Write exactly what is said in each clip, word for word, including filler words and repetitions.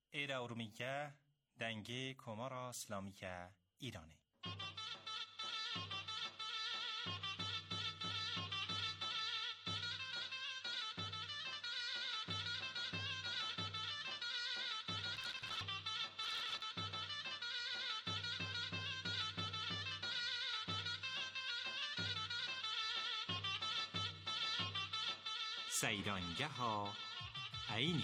Era Urmiye denge Komara İslamiye İran'ı. سیرانگه ها عینی.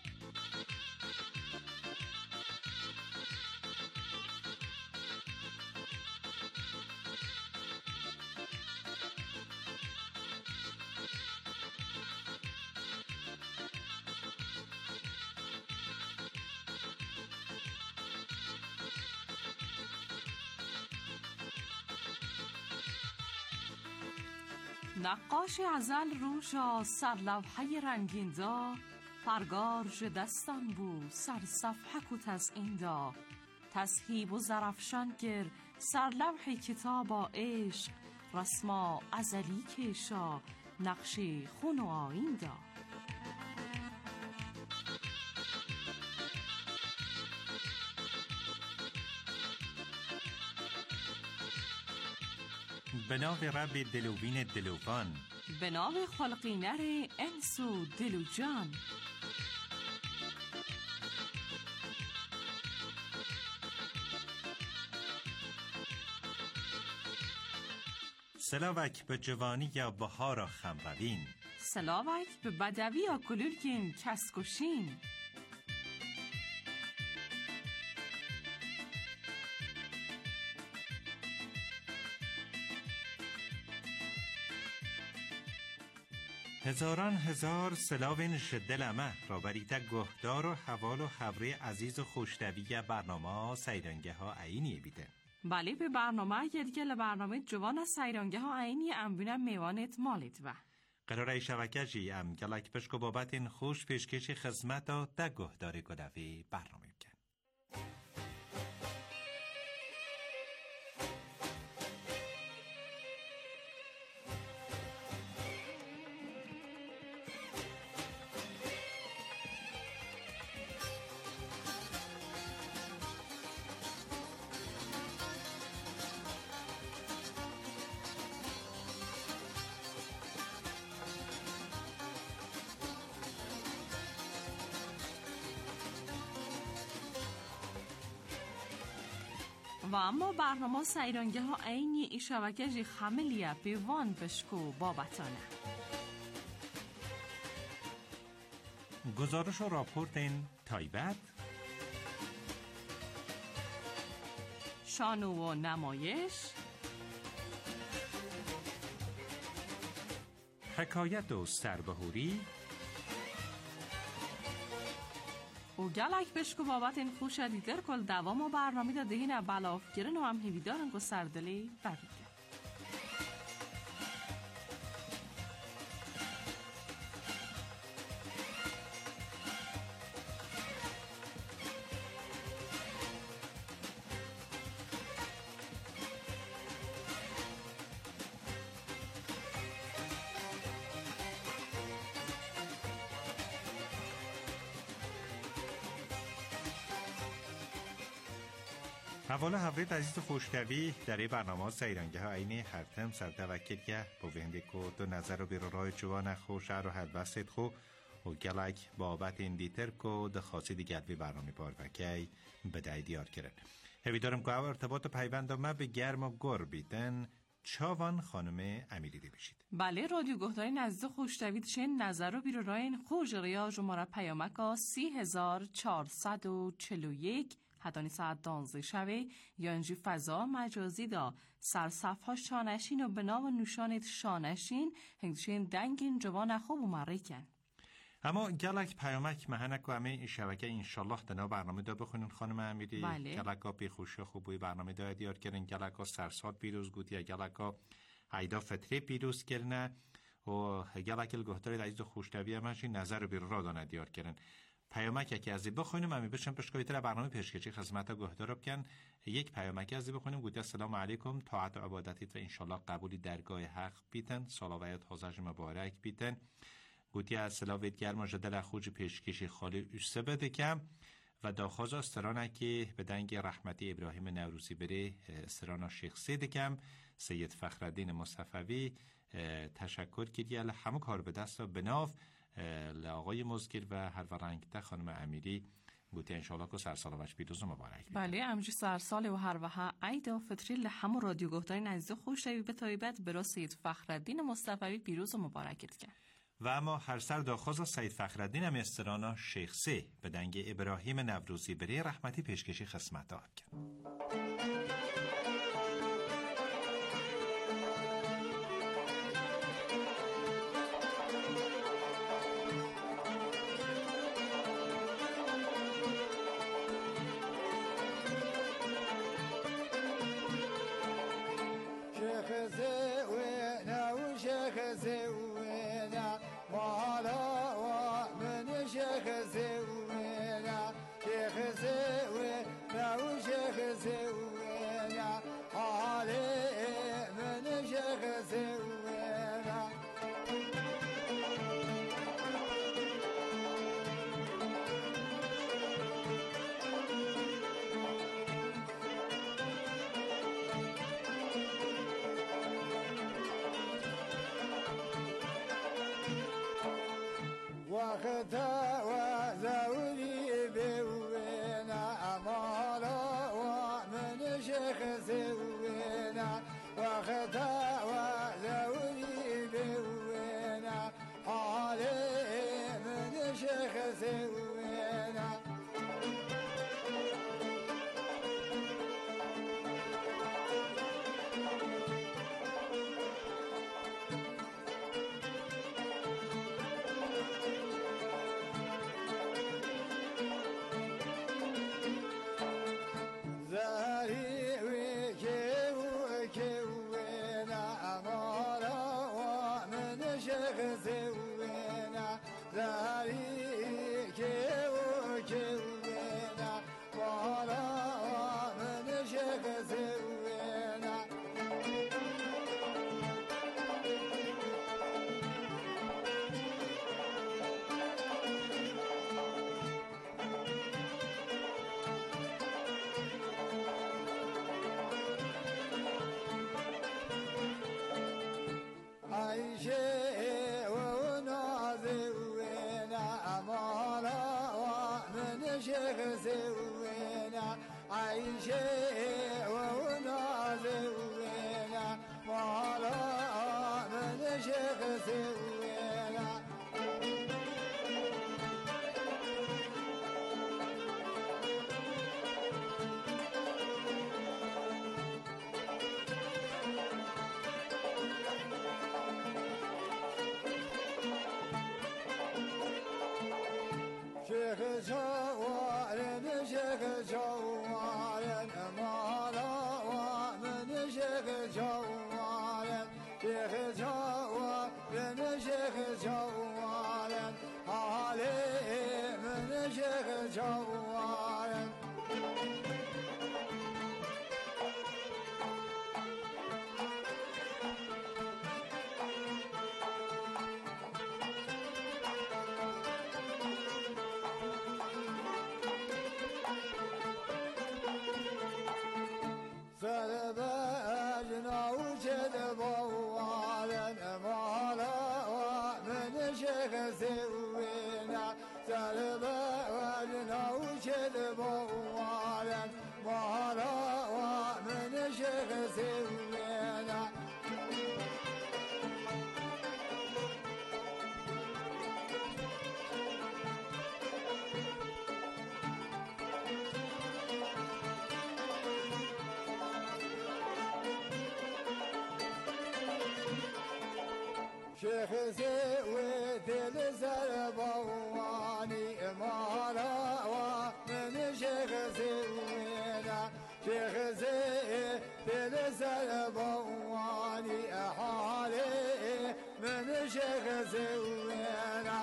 نقاش ازل روشا سر لوحه رنگین دا، پرگار ژ دستان بو سر صفحه کو تزئین دا، تذهیب و زرفشان گر سر لوح کتابا عشق، رسما ازلی کشا نقشی خون و آیین دا. به نام رب دلوین دلوان، به نام خلقینر انس و دل و جان. سلاوک به جوانی یا بهار خمروین، سلاوک به بدوی یا کلولکین کسکشین. هزاران هزار سلاوین شدلمه را بریده گهدار و حوال و حوری عزیز و خوشتوی برنامه سیرانگه ها عینی بیده. بله، به برنامه یدگل برنامه جوان از سیرانگه ها عینی امبینم میوانت مالید و قراره شبکه جی ام گلک پشک و بابت این خوش پیشکش خدمت ها ده گهدار گدوی برنامه بکن. و اما برنامه سیرانگه ها عینی ای شبکه جی خملیه بیوان بشکو بابتانه. گزارش و راپورت این تایبت، شانو و نمایش، حکایت و سربهوری و گلک بشکو بابت این خوش دیدر کل دوام و برنامه دا دهین بلاف گرن و هم هیویدارن که سردلی ببیده. حوالا حضرت عزیز خوشتوی در این برنامه سیرانگه ها عینی هر تم سر توکلگه با وینده که دو نظر و بیرو رای جوان خوش رو حد وسط خو و گلک بابت این دیتر که ده خاصی دیگر بی برنامه پاروکی بدهی دیار کرد. همی دارم که او ارتباط پیوند ما به گرم و گر بیتن چاوان خانم امیری دی بشید. بله، رادیو گهدارین عزیز خوشتوی چین نظر و بیرو رای این خوش ریاج و مرا پیامکا سی هزار چهارصد و چل و یک حدانی ساعت دانزده شوه یا انجی فضا مجازی دا سرصفها شانشین و بنا و نوشانت شانشین هنگشین دنگین جوان خوب و مریکن. اما گلک پیامک مهنک و همه این شبکه انشالله دنا برنامه دا بخونین خانم امیری. بله. گلک ها بی خوشی خوبوی برنامه دا دیار کردن، گلک ها سرسات بیروز گوتی، گلک ها عیدا فتره بیروز کردن و گلک الگهدار عزیز خوشتوی همشی نظر بیر را دانه دیار کردن. پیامک که ازی بخونیم امی بشم پشکوی تر برنامه پیشکشی خدمت گهدار بکن. یک پیامک ازی بخونیم گویا السلام علیکم، طاعت و عبادتیت و انشالله قبولی درگاه حق بیتن، صلوات حضرت مبارک بیتن. گویا السلام وید گرم جدل خوج پیشکشی خالی اوسه بده کم و داخواز استرانا که به دنگ رحمتی ابراهیم نوروزی بره استرانا شیخ سیدکم سید فخرالدین مصطفوی تشکر کردیل همه کار به دست و بناف لآقای مزگیر و هر ورنگته خانم امیری گوتی انشالله که سرسال وش بیروز مبارک بله امجی سرسال و هر وها عیدا فطری لحم رادیو گفتاری نزدیک خوش شوی به طایبت برا سید فخرالدین مصطفوی بیروز مبارکت کرد. و اما هر سر داخواز سید فخرالدین هم استرانا شیخ سه به دنگ ابراهیم نوروزی بری رحمتی پیشکشی خدمت داد کرد. شيخ زوي دل زربواني مالا ومن شيخ زوينا شيخ زوي دل زربواني حالي من شيخ زوينا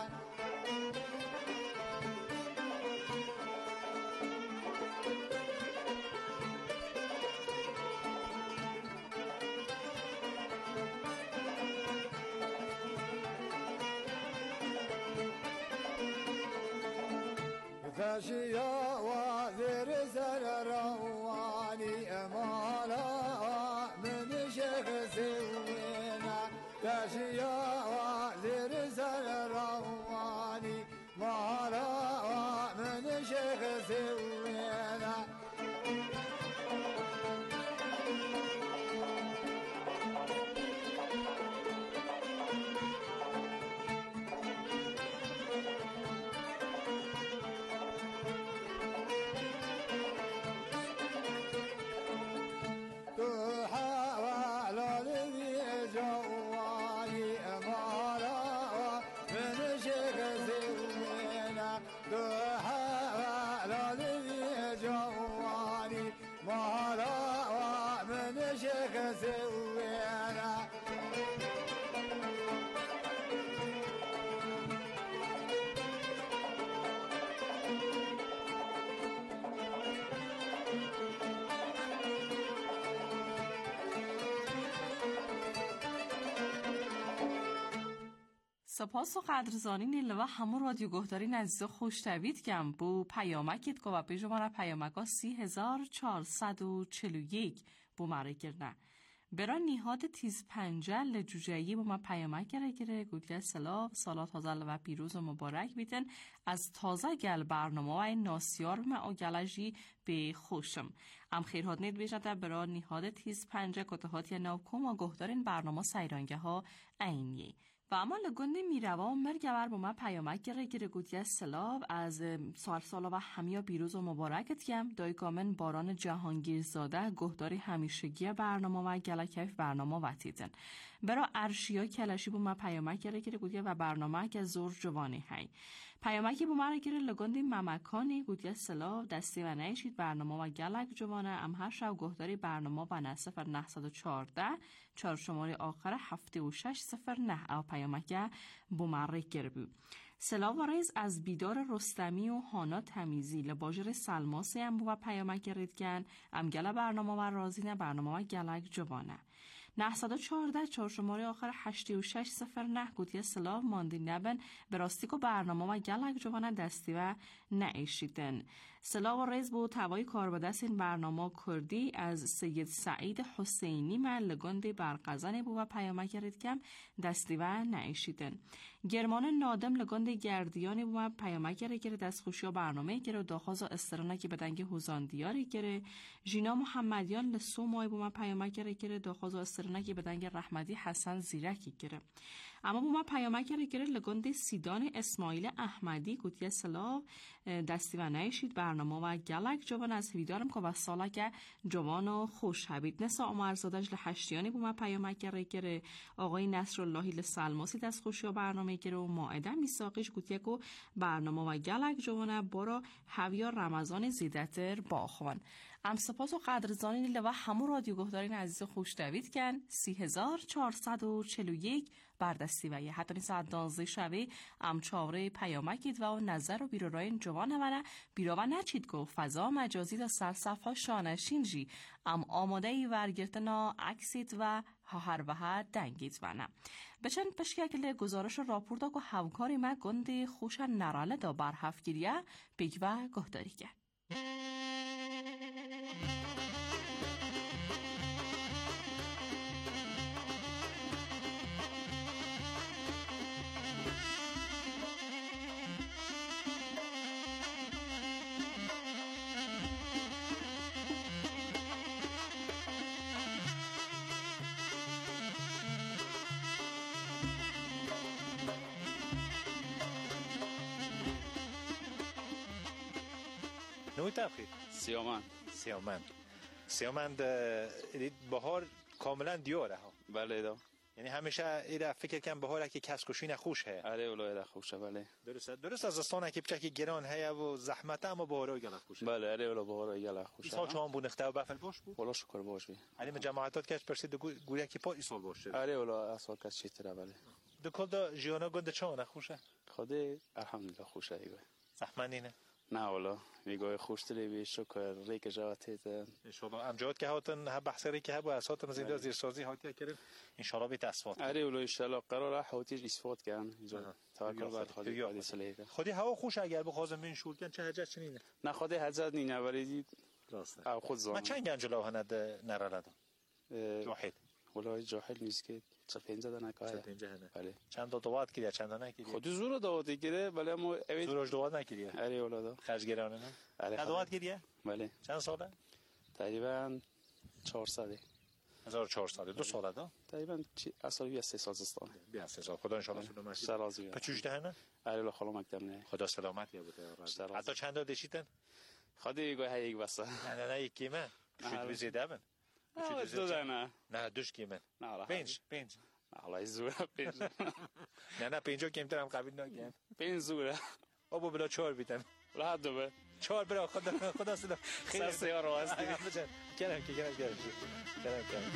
فاشيا مارا زیر سر روانی مارا من شیخ زوینا سپاس و قدرزانی نیل و همون رادیو گهدارین عزیز خوشتوید کم بو پیامکت که و پیجوانه پیامکا سی هزار چهارصد و چل و یک بو مره گرنه برا نیهاد تیز پنجل جوجهی بو ما پیامک گره گره گوگل سلاف سالات هزال و پیروز و مبارک بیتن از تازه گل برنامه و این ناسیار بما او گلجی به خوشم ام خیرهات نید بیشتر برا نیهاد تیز پنجه کتهات یا نوکم و گهدارین برنامه سیرانگه ها اینیه و اما لگنده میروا مرگور با ما پیامک گره گره گوتی سلاب از سال سالا و همیا بیروز و مبارکت کم دایگامن باران جهانگیرزاده گهداری همیشگی برنامه و گلکیف برنامه و تیدن برا ارشیا کلشی با ما پیامک گره گره گوتی و برنامه که زور جوانی هی پیامکی با ما گره لگنده ممکانی گوتی سلاب دستی و نیشید برنامه و گلک جوانه ام هر شو گهداری برنامه و نه صفر نه صد و چهارده چهار شماره آخر هفته و شش صفر نه او پیامکه بومره گربو سلاو و ریز از بیدار رستمی و هانا تمیزی لباجر سلماسی هم بو و پیامک ریدگن ام گله برنامه و رازینه برنامه و گلک جوانه نه صد و چهارده چهار شماره آخر هشت و شش صفر نه گوتی سلاو ماندی نبن براستیکو برنامه و گلک جوانه دستی و نعیشیدن سلاو و ریز بو توای کار بدست این برنامه کردی از سید سعید حسینی ملگند برقزن بو و پیامک ریدگم دستی و نعیشیدن گرمان نادم لگند گردیانی بو و پیامک ریدگره دست خوشی و برنامه گره داخواز و استرانه که بدنگ هوزان دیاری گره جینا محمدیان لسو مای بو و پیامک ریدگره داخواز و استرانه که بدنگ رحمدی حسن زیرکی گره اما بو ما پیامک ریدگره لگند سیدان اسماعیل احمدی گوتی سلاو دستی و نعیشید برنامه و گلک جوان از هویدارم که و ساله که جوان و خوش هبید نسا امرزادش لحشتیانی بو ما پیامک ریدگره آقای نصراللهی لسلماسی دست خوشی و برنامه گره و ماعده میساقیش گوتی که برنامه و گلک جوانه برا هویا رمضان زیدتر باخوان ام سپاس و قدرزانی نیله و همون رادیو گهدارین عزیز خوش دوید کن سی هزار چهارصد و چل و یک بردستی و یه حتی نیست دانزده شوه ام چاوره پیامکید و نظر و بیروراین جوان ونه بیرو نچید گو فضا مجازی دا سرصف ها شانشین جی ام آماده ای ورگرتنا عکسید و هر و هر دنگید ونه بچن پشکی اکل گزارش راپوردا که همکاری ما گنده خوش نراله دا برحفگیریه بیگ و گهداری کرد نوی تبخیر سیامند سیامند سیامند بهار کاملا دیاره ها بله دا یعنی همیشه ایره فکر کن بهار که کس کشین خوش هست آره اولا ایره خوشه بله درسته درست از استانه که بچه گران هست و زحمت اما بهار گله خوشه بله آره اولا بهار گله خوشه سال چهان بود نخته و بفل باش بود اولا شکر باش بی علیم جماعتات کش پرسید گویا که پا ایسال باشه آره اولا اصال کس چیتره بله دو کل دا جیانا گنده چهانه خوشه خوده الحمدلله خوشه ایگه زحمت نینه نه والا میگه خوش تری بی شکر ریک جواتیت ان شاء الله امجاد که هاتن ها بحث ریک ها با اساتن زنده زیر سازی هاتی کردن ان شاء الله بیت اسفات آره ولی ان شاء الله قرار حوتیج اسفات کن اینجا توکل بر خدا خودی سلیقه خودی هوا خوش اگر بخوازم من شول کن چه حاجت چنینه نه خودی حاجت نینه ولی راسته او خود زان ما چند گنج له هند نرالد جاهل ولی جاهل نیست که چه پنج دانه که چه پنج هنه بله چند تا دوات کردی چند دانه کردی خود زور دوات گیره بله ما اوید زورش دوات نکردی اره اولادا خرج گرانه نه اره دوات کردی بله چند ساله تقریبا چهارصد هزار و چهارصد دو ساله دا تقریبا اصلا بیست سه سال است بیست سه سال خدا ان شاء الله سلامت باشه سلازی بچوش دهنه اره خاله مکتب نه خدا سلامت یا بده حتی چند تا دشیتن خودی گوی یک بسه نه نه نه یکی من شد بزیده من دو دانه نه دوش کی من پنج پنج الله زوره پنج نه نه پنجو کمتر هم قبیل نگیم پنج زوره بابا بلا چهار بیتن راحت دو به چهار برا خدا خدا سلام خیلی سیار رو هستی کلم که کلم کلم کلم کلم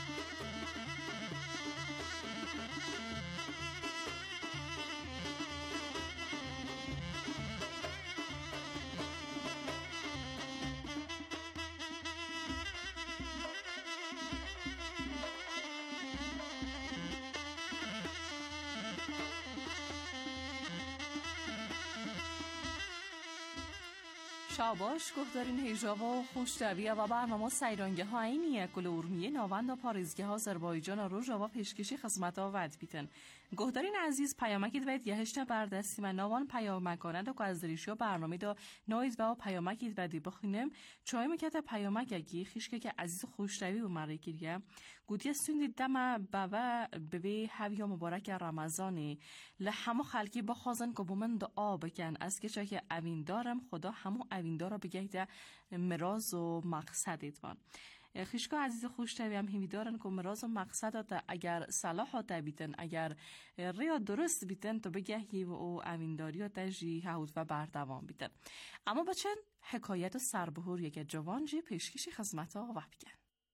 شاباش گهدارین هیجاوا و خوشتویه و برنامه سیرانگه ها اینیه کل ارمیه ناوند و پارزگه ها آذربایجان و روژاوا پیشکشی خدمت ها ود بیتن گهدارین عزیز پیامکید وید یهشت بردستی و نوان پیامکانند و از دریشو برنامه دا نوید و پیامکید ودی بخینم چای مکت پیامک اگی خیشکه که عزیز خوشتوی و مره گیریه گوتی سوندی دم بابا ببی هویا مبارک رمضانی لحمو خلکی بخوازن که بومن دعا بکن از که چا که اوین دارم خدا همو اوین دارا بگهده مراز و مقصدید وان خیشکا عزیز خوشتوی هم همی دارن که مراز و مقصدات اگر صلاحات بیتن اگر ریا درست بیتن تو بگهی و اوینداریات جی هود و بردوام بیتن اما بچن حکایت و سربهور یک جوان جی پیشکشی خدمت ها و بگن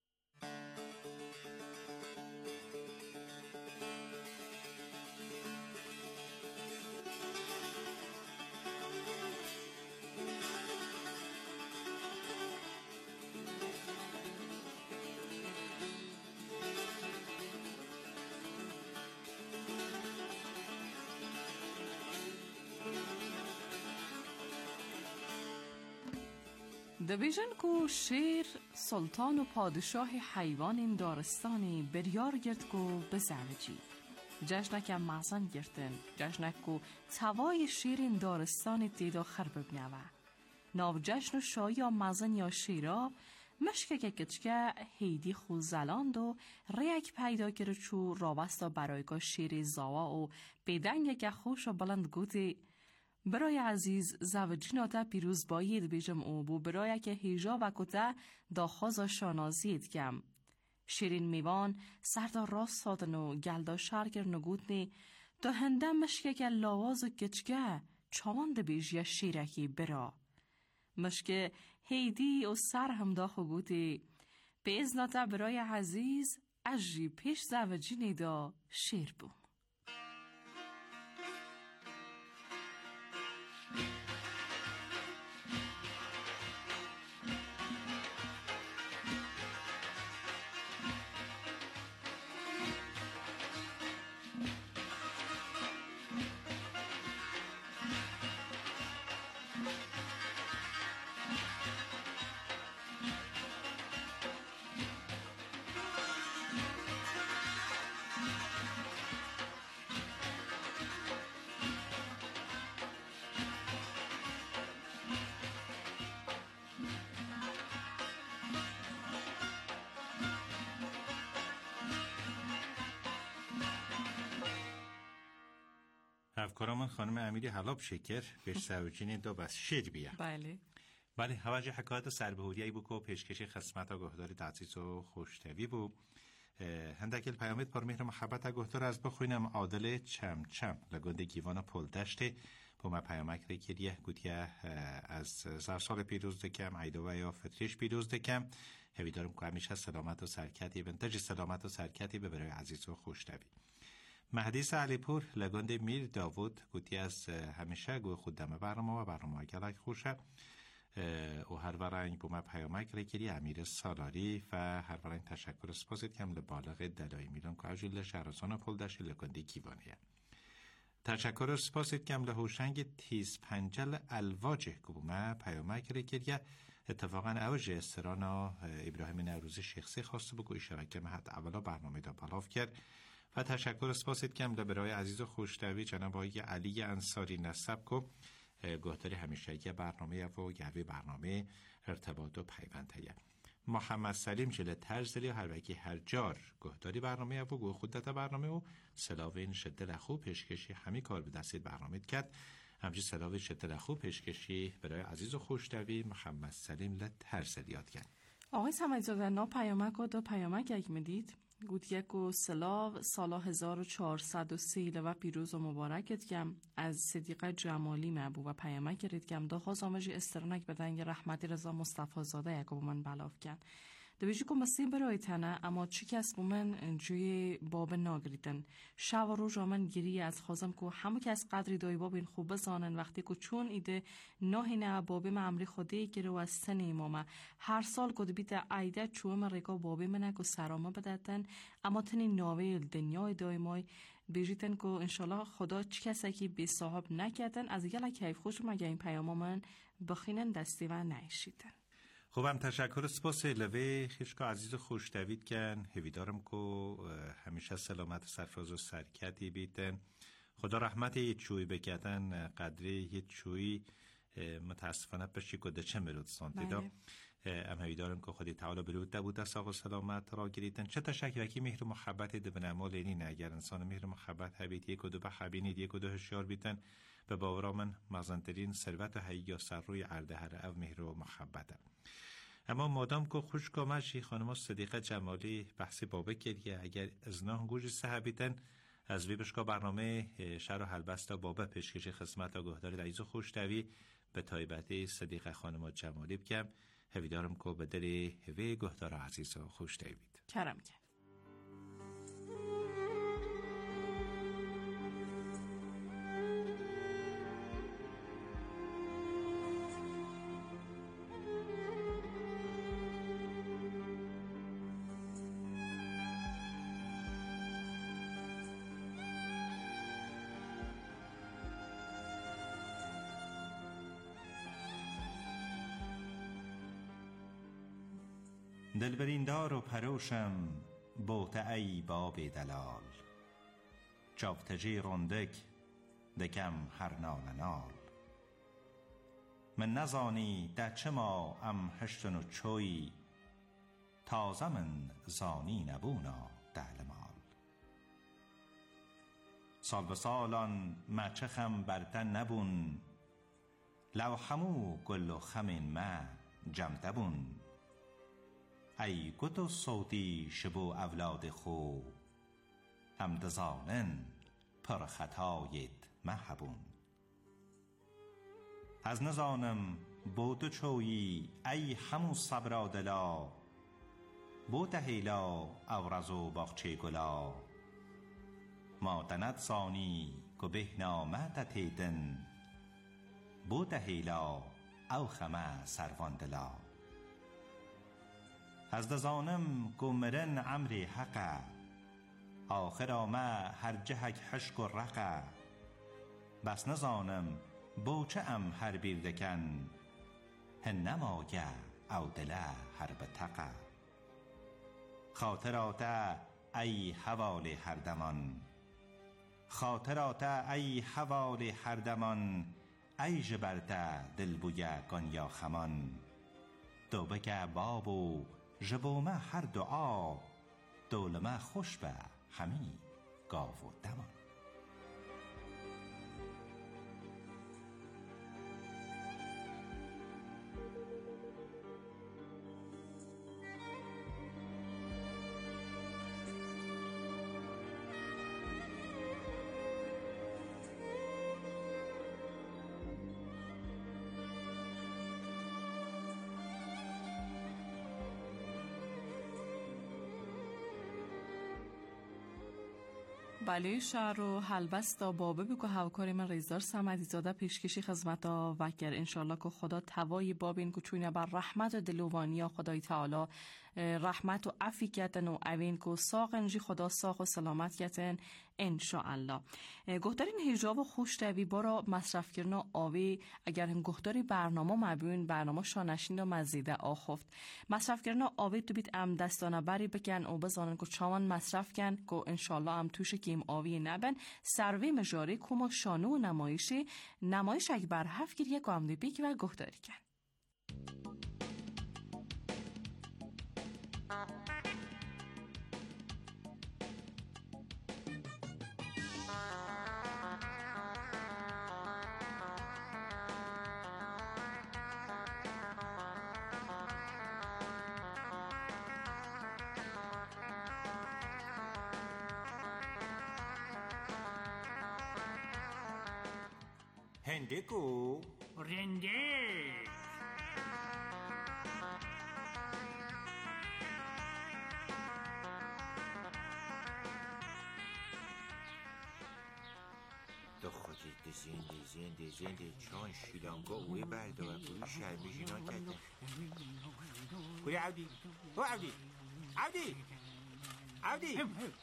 دویژن کو شیر سلطان و پادشاه حیوان این دارستانی بریار گرد کو بزوجی جشنک هم مازن گرتن جشنک کو توای شیر این دارستان دیدا خرب ببنوه ناو جشن و شایی یا مازن یا شیرا مشکه که کچکه هیدی خوزلاند و ریک پیدا کرد چو راوستا برای که شیر زاوا و بیدنگ که خوش و بلند گوتی برای عزیز زوجیناتا پیروز باید بیجم او بو برای که هیجا و کتا داخاز شانازید کم شیرین میوان سردا راست سادن و گلدا شرگر نگودنی تا هنده مشکه که لاواز و کچگه چاواند بیجی شیرکی برا مشکه هیدی و سر هم داخو گوتی به ازناتا برای عزیز اجی پیش زوجینی دا شیر بو افکارمان خانم امیری حلاب شکر بهش سوچین دو بس شیر بیا بله بله حواجه حکایت سربهوریایی بو که پیشکشی خدمت و گهداری تعزیز و خوشتوی بو هندکل پیامت پر مهر محبت گهدار از بخوینم عادل چم چم لگنده گیوان پل دشته با ما پیامک ریکریه گوتیه از سرسال پیروز دکم عیدوه یا فتریش پیروز دکم هوی دارم که همیشه سلامت و سرکتی بنتج سلامت و سرکتی به برای عزیز و خوشتوی مهدیس علیپور لگند میر داوود گوتی از همیشه گوی خود دم برنامه و برنامه گلک خوشه و هر ورنگ بومه پیامک ریکری امیر سالاری و هر ورنگ تشکر سپاسید کم لبالغ دلای میلان که اجیل شهرسان پلدشی لگندی گیوانیه تشکر سپاسید کم لهوشنگ تیز پنجل الواجه که بومه پیامک ریکریه اتفاقا اوج استرانا ابراهیم نوروزی شخصی خواسته بگوی شبکه مهد اولا برنامه دا بلاف کرد و تشکر سپاسید کم برای عزیز و خوشتوی جناب آقای علی انصاری نسب کو گهداری همیشگی برنامه و گروی برنامه ارتباط و پیوند هیا محمد سلیم جل ترزلی هر وکی هر جار گهداری برنامه و گوه خودت برنامه و سلاوین شدل خوب پیشکشی همی کار به دستید برنامه کرد همچنین سلاوین شدل خوب پیشکشی برای عزیز و خوشتوی محمد سلیم ل ترزلی یاد کرد. آقای سمعی‌زاده نا پیامک و دو پیامک یک میدید گوت یک و سلاو سالا هزار و چهارصد و سی و پیروز و مبارکت کم از صدیقه جمالی مبو و پیامک گرید کم دو خواست آمجی استرنک بدنگ رحمتی رضا مصطفی زاده یک و من بلاف کن دویجی که مسیم برای تنه اما چی کس بومن جوی باب ناگریدن شو و روز آمن گیری از خوازم که همو کس قدری دای باب این خوب بزانن وقتی که چون ایده ناهینه بابی معمری خوده گیره و از سن ایمامه هر سال که بیت عیده چوم ریکا بابی منه که سرامه بددن اما تنی ناویل دنیای دایمای بیجیتن که انشالله خدا چی کسی که بی صاحب نکردن از یلا کیف خوش مگه این پیام من بخینن دستی و نعیشیدن. خوبم تشکر سپاس لوی خیشکا عزیز خوش دوید کن هویدارم که همیشه سلامت و سرفراز و سرکتی بیتن خدا رحمت یه چوی بکتن قدری یه چوی متاسفانه بشی که دچه مرود سانتیدا ام هویدارم که خودی تعالی برود دبود دست آقا سلامت را گریدن چه تشکر وکی مهر محبت دبن اعمال اینه اگر انسان مهر محبت هبید یک و دو بخبینید یک و دو هشیار بیتن به باورا من مزنترین ثروت و حیی یا سر روی عرده هر او مهر و محبت اما مادام که خوش کامشی خانم صدیقه جمالی بحثی بابه کردیه اگر ازنا گوش صحبیتن از وی بشکا برنامه شهر و حلبستا بابه پیشکش خدمت و گهداری عزیز و خوشتوی به تایبتی صدیقه خانم جمالی بکم هویدارم که به دل هوی گهدار عزیز و خوشتوی بید کرم کرد. دلبریندار و پروشم بوته ای باب دلال چافتجی رندک دکم هر نال نال من نزانی ده چه ما ام هشتن و چوی تازه من زانی نبونا دهل مال سال به سالان مچه خم برتن نبون لو همو گل و خمین ما جمده بون ای گتو صوتی شبو اولاد خو هم دزانن پر خطایت محبون از نزانم بودو چویی ای همو صبرا دلا بوده هیلا او رزو باغچه گلا ما دند زانی که بهنا ما تتیدن بوده هیلا او خمه سروان دلا از دزانم گمرن عمری حقا آخر آمه هر جهک حشک و رقا بس نزانم بوچه ام هر بیردکن هن نماگه او دله هر بتقا خاطراتا ای حوال هر دمان خاطراتا ای حوال هر دمان ای جبرتا دل بویا گانیا خمان دو بگه بابو جبومه هر دعا دولمه خوش به همی گاو و دمان بله شهر و حلبستا بابه بگو هوکاری من ریزدار سمعی‌زاده پیشکشی خدمتا وکر انشالله که خدا توای باب این کچونه بر رحمت و دلوانی خدای تعالی رحمت و عفی کتن و اوین کو ساقن جی خدا ساق و سلامت کتن انشاءالله. گهدارین هجاب و خوشتوی بارا مصرف کردن آوی اگر هم گهداری برنامه مبین برنامه شانشین و مزیده آخفت مصرف کردن آوی تو بیت ام دستانه بری بکن و بزانن که چاوان مصرف کن که انشاءالله هم توش کیم آوی نبن سروی مجاری کما شانو و نمایشی نمایش اگه بر هفت گیر یک آمده بیک و گهداری کن. هنده کو رنده تو خودی زنده زنده زنده چون شیلانگا اوی برده و بوی شرمی جنان کرده کوی عودی او عودی عودی عودی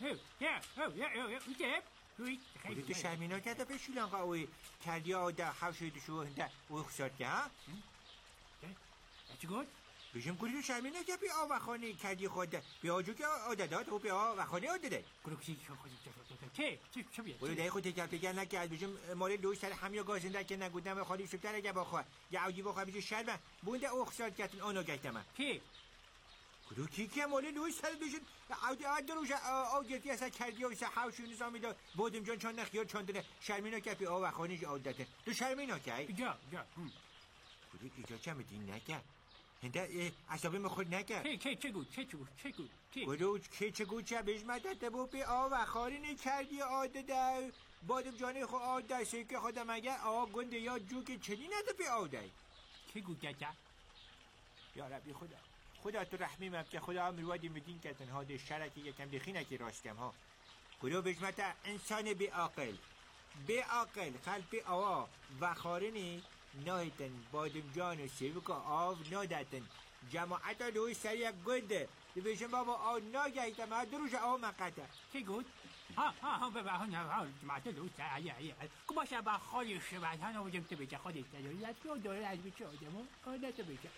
کوی تو شرمی نان کرده به شیلانگا اوی کردی آده حوشوی دشو هنده اوی خسارد که ها چی گود؟ بشم کوی تو شرمی نان کرده بی آوخانه کردی خوده بی آجو که آده داد و بی آوخانه آده ده کوی کسی که خودی که چه چه بیاد؟ کوی دایی خود تکر تکر نکرد بشم مال دوش سر همیا گازنده که نگودم و خالی شبتر اگه بخواه یا عودی بخواه بشه شرمه بونده او خسارد کردن آنو گشتم که؟ کدو کی که مالی لوی سر دوشن عودی عدد روش آو گرتی اصلا کردی و حوشی نظامی دا بودم جان چند نخیار چاندنه شرمینا که بی آو خانیش عادته تو شرمینا که جا جا کدو کی جا چه میدین نکه هنده عصابی مخود نکه که که چه گود چه چه گود چه گود کدو که چه گود چه بیش مدته بو بی آو خارین کردی عادته بودم جانی خو عادته سیکه خودم اگه آوا گنده یا جو که چنی نده بی عاده که گود گجه یا ربی خدا خدا تو رحمی مب که خدا هم روادی مدین کتن ها ده شرکی یکم دخینه که راستم ها کدو بشمتا انسان بی عاقل بی عاقل خلق بی آوا و خارنی نایتن بادم جان و سیوک آو نادتن جماعت دوی سریع گنده دی بشم بابا آو ناگهیتم ها دروش آو مقته که گود؟ ها ها ها ببا ها ها جماعت دوی سریع ایه که باشه با خالی شبه ها نوجم تو بچه خودی تدویت که داره از بچه آدمو آده تو بچه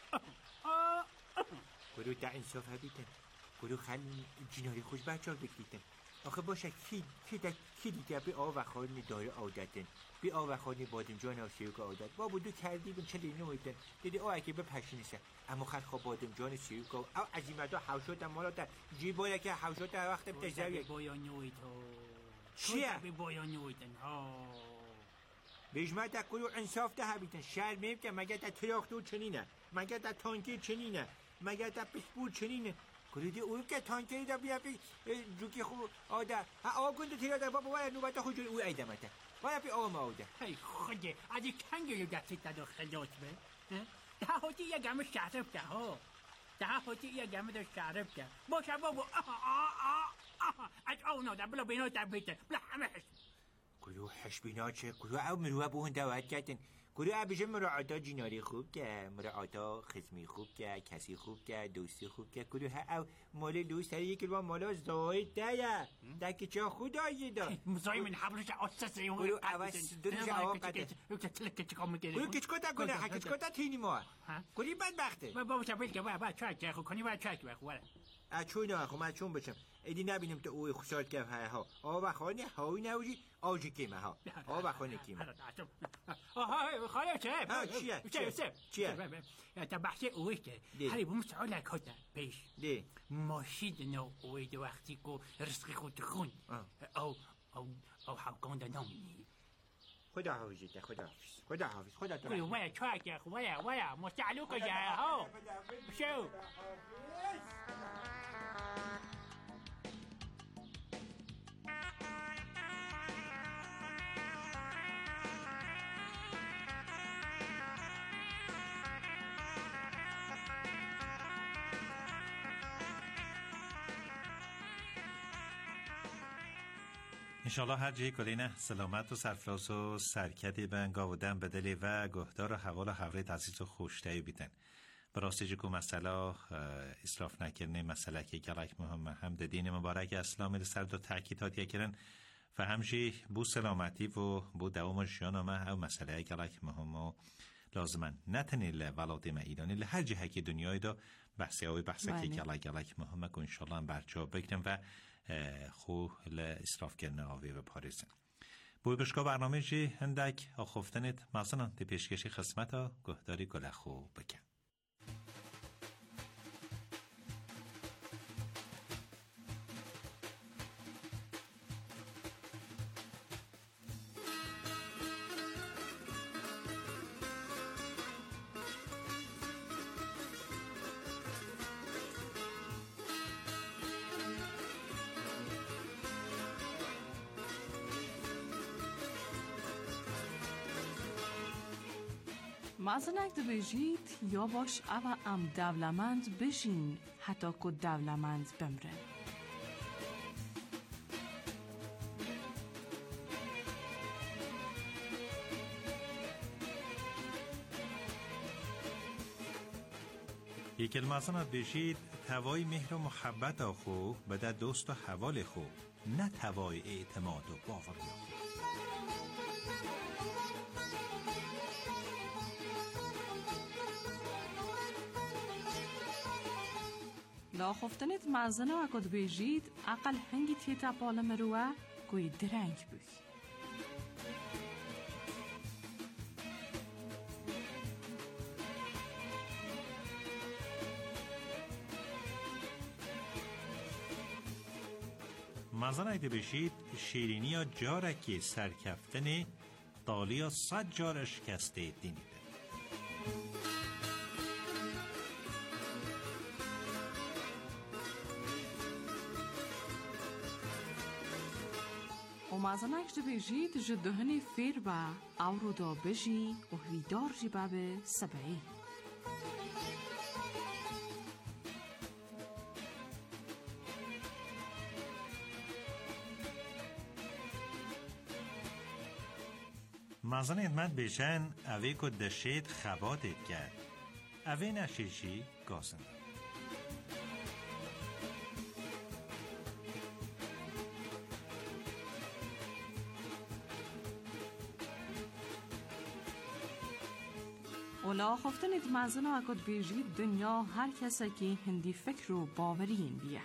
کدو تا انصاف هبیتن کدو خل جناری خوش بچه ها بکلیتن آخه باشه کی کی دا کی دیگه بی آوخانی داره عادتن بی آوخانی بادم جان و سیوک عادت بابا دو کردی بین چه لینه هایتن دیدی او اگه بپشینیسه اما خل خواه بادم جان سیوک او عظیمت ها حوشات مالا تا جیباله که حوشات ها وقت بتزاویه بایانویت ها چیه؟ بی بایانویتن ها بجمع تا کدو انصاف ده هبیتن شرمیم که مگه تا تراختور چنینه مگه تا تانکی چنینه مگه تا پسپور چنینه کدی اون که تانکی دا بیا بی جوکی خوب آده ها آگون دو تیراده بابا باید نوبت خود جوی او ایدمته باید بی آم آده ای خودی از این کنگی رو دستی تا خلوت به ده هاتی یه گمه شعرف که ها ده هاتی یه گمه دا شعرف که باشه بابا آه آه آه آه از آو ناده بلا بینا در بیتن بلا همه حشب کدو حشبینا چه کدو او مروه بو هنده وید کردن کدو او بیشه مراعاتا جناری خوب که مراعاتا خصمی خوب که کسی خوب که دوستی خوب که کدو ها او مال دوست سر یکی با مالا زاید ده دکی چه خدایی دا مزای من حبلش آساسه یون کدو اوست دونش آوا قده کدو کچکوتا کنه ها کچکوتا تینی ما کدی بدبخته بابا شبیل که باید باید چاک چاک کنی باید چاک بخوره اچون آخو من چون بشم ایدی نبینم تو اوی خوشحال که ها آوا خانه هاوی نوجی آجی کیمه ها آوا خانه کیمه آها خاله چه ها چیه چیه چیه تا بحث اوی که هری بوم سوال کتا پیش دی ماشید نو اوی دو وقتی که رزقی خود خون او او او حقان دنامی خدا حافظ خدا حافظ خدا حافظ خدا تو خدا ویا چاک ویا ویا مستعلو که جا ها شو انشالله هر جایی کلینه سلامت و سرفراز و سرکتی بن گاودن بدلی و گهدار و حوال و حوری تحسیس و خوشتایی بیتن براستی که مسئله اسراف نکردن مسئله که گلک مهم هم دین مبارک اسلام در دو تاکیدات یکرن و همچی بو سلامتی و بو دوام جان ما او مسئله گلک مهم و لازمن نتنی لولاد ما ایرانی لهر جهه که دنیای دا بحثی های بحثی که گلک گلک مهمه که انشالله هم برچه بکنم و خو لاسراف کردن آوی و پاریزن. بوی بشکا برنامه جی هندک آخفتنت مثلا تی پیشکشی خسمت ها گهداری گلخو بکن. مازنک دو بجید یا باش او ام دولمند بشین حتی که دولمند بمره. یک المازنات بجید توای مهر و محبت آخو بده دوست و حوال خو نه توای اعتماد و باور خو. لا خفتنت مازنه و کد بیجید اقل هنگی تیتا پالم روه گوی درنگ بی. مازنه ایده بشید شیرینی یا جارکی سرکفتنی دالی یا صد جارش کسته دینی. و مازنک دو بیجید جدهنی فیر با او رو دا بجی و هویدار جی بابه سبعی. مازن ادمت بیشن اوی که دشید خباتت کرد اوی نشیشی گاسن. اولا خفتنید مازن و اکد بیجید دنیا هر کسی که هندی فکر و باورین بیه.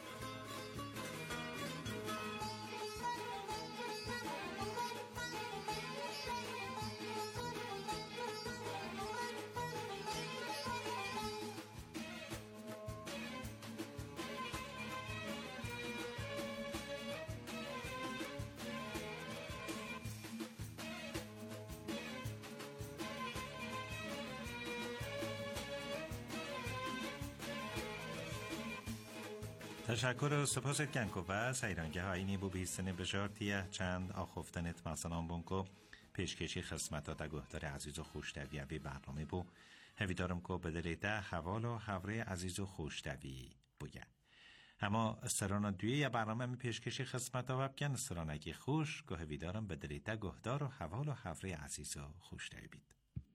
تشکر و سپاست کنکو و سیرانگه های نیبو بیستن بجارتیه چند آخفتنت مثلا بونکو پیشکشی خسمتا تا گهدار عزیز و خوشتویه بی برنامه بو هویدارم که بدلی ده حوال و حوره عزیز و خوشتوی بوگه. اما سران دویه یا برنامه می پیشکشی خسمتا و بکن سرانگی خوش که هویدارم بدلی ده گهدار و حوال و حوره عزیز و خوشتوی بید.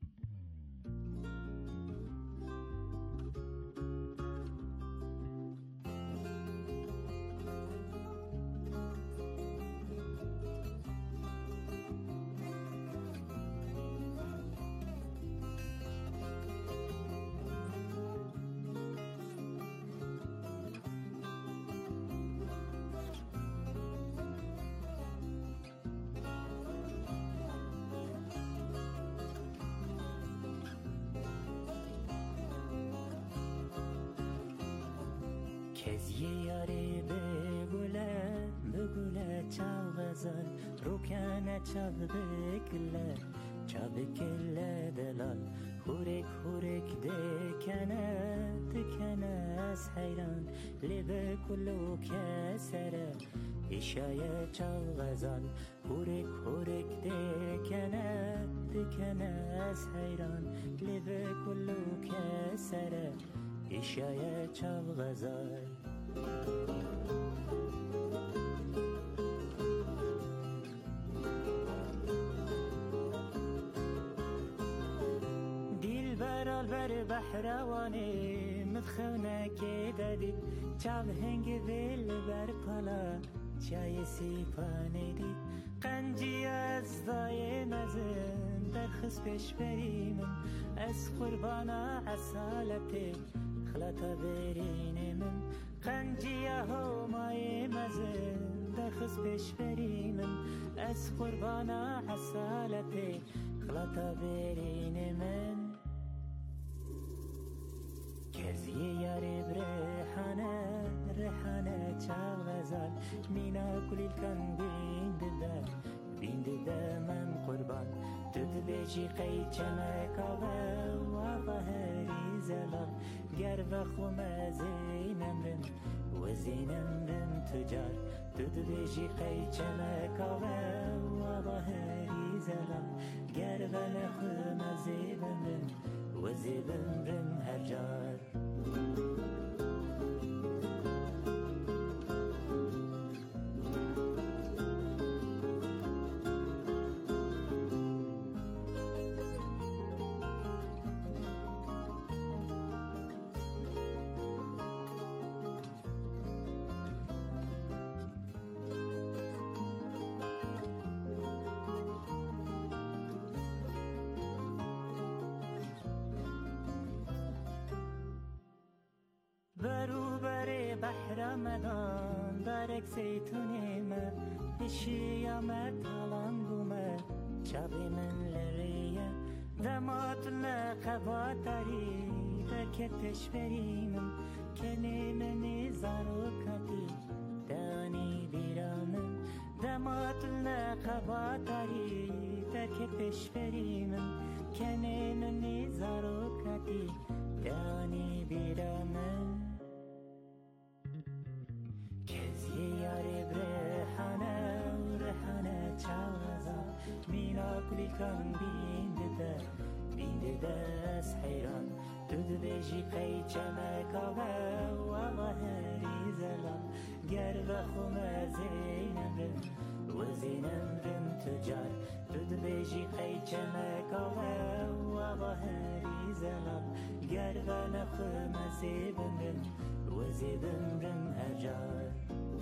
کزیه یاری بگوله بگوله چاو غزل روکنه چاو بگله چاو بگله دلال هورک هورک دکنه دکنه از حیران لبه کلو کسره ایشای چاو غزل هورک هورک دکنه دکنه از حیران لبه کلو کسره ایشای چاو غزل دل برا زال بر بحروانه مدخونه که دادید چاو هنگ دل بر پالا چای سیپانه دید قنجی از دای مزن در خس پیش بریم از قربانا اصالت خلاطا برین من قنجی ها مای مزن در خس پیش بریم از قربانا اصالت خلاطا برین من کرزی یاری برهانه رهانه چال غزال مینا کلیل کن بیند ده بیند ده من قربان تد بیجی قی چمکاوه و آغاهری زلال گر و خوم زینم رم و زینم رم تجار تد بیجی قی چمکاوه و آغاهری زلال گر و نخوم زیبم رم و زیبم رم هر جار بروبر بحر مدان دارک زیتونیم پیشی آمد تالان بومه چابی من لریه دمات نقبا داری در کتش بریم کنی منی زارو کتی دانی بیرامم دمات نقبا داری در کتش بریم کنی منی زارو کتی دانی بیرامم یاری برهانه رهانه چاوزا مینا کلی کن بیند ده بیند ده از حیران دود بیجی قی چمکاوه و آغاهری زلال گر و خوم زینم رم و زینم رم تجار دود بیجی قی چمکاوه و آغاهری زلال گر و نخوم زیبم رم و زیبم رم هر جار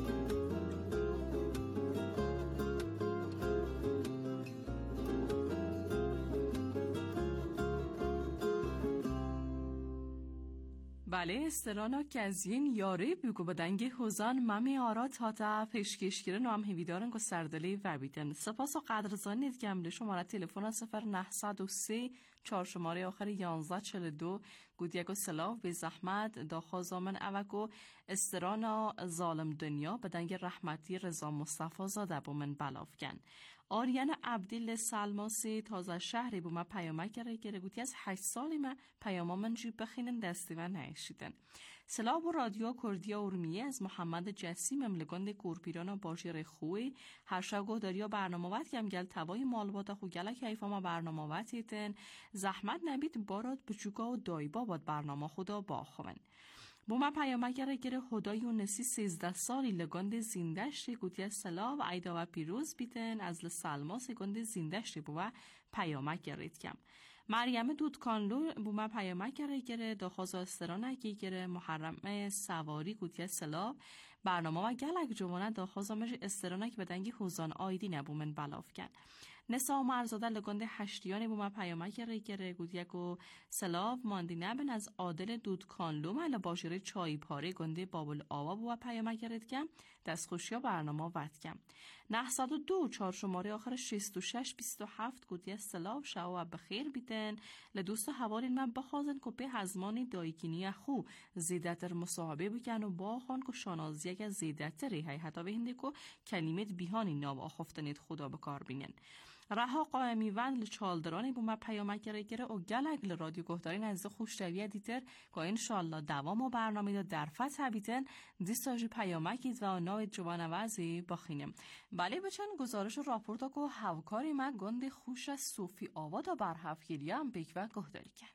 بله استرانا که از این یاره بگو بدنگ حوزان ممی آرا تا تا پیشکشگیرن و هم هیویدارن که سردلی و بیتن سپاس و قدرزانید که امده شماره تلفن صفر نهصد و سه چهار شماره آخر یانزده چهل و دو گودیگو سلاو به زحمت داخوا زامن اوکو استرانا ظالم دنیا بدنگ رحمتی رضا مصطفی زاده بومن بلافکن آریان عبدیل سلماسی تازه شهری بومه پیامک گره گره گوتی از هشت سالی ما پیاما من جیب بخینن دستی و نهشیدن سلام و رادیو کردیا ارمیه از محمد جسی مملگاند کورپیرانا باشیر خوی هر شگو داریا برنامه وقت کم گل توای مالباتا خو گله که ایفاما برنامه وقتیتن زحمت نبید باراد بچوکا و دایبا باد برنامه خدا باخوان بوما پیامگر گره خدای و نسی سیزده سالی لگاند زیندشتی گوتی از سلا و عیدا و پیروز بیتن از لسلماس گاند زیندشتی بوا پیامگرید کم مریم دودکانلو بوما پیامگر گره داخوزا استرانه که گره محرمه سواری گوتی از سلا برنامه و گلک جوانه داخوزا مش استرانه که بدنگی حوزان آیدی نبومن بلاف کن نسا مرزاده لگاند هشتیانی بوما پیامگر گره گوتی و سلاو ماندی نبن از عادل دودکانلو مالا باشره چای پاره گنده بابل آوا بوا پیامگرید کم دست خوشیا برنامه وقت کم نهصد و دو چهار شماره آخر شصت و شش بیست و هفت گوتی از سلاو شوا بخیر بیتن لدوست و حوالین من بخوازن که به هزمانی دایکینی خو زیدتر مصاحبه بکن و با خان که شانازی اگر زیدتری های حتی به هنده که کلمت بیهانی ناب آخفتنید خدا بکار بینن رها قائمی وند لچالدرانی بوما پیامگره گره و گلگ لرادیو گهدارین از خوشتویه دیتر که انشالله دوام و برنامه دا در فتح بیتن دیستاجی پیامگید و ناوید جوان وزی باخینم بله بچن گزارش و راپورتا که هوکاری ما گنده خوش از صوفی آوادا برحفگیری هم بیک و گهداری کن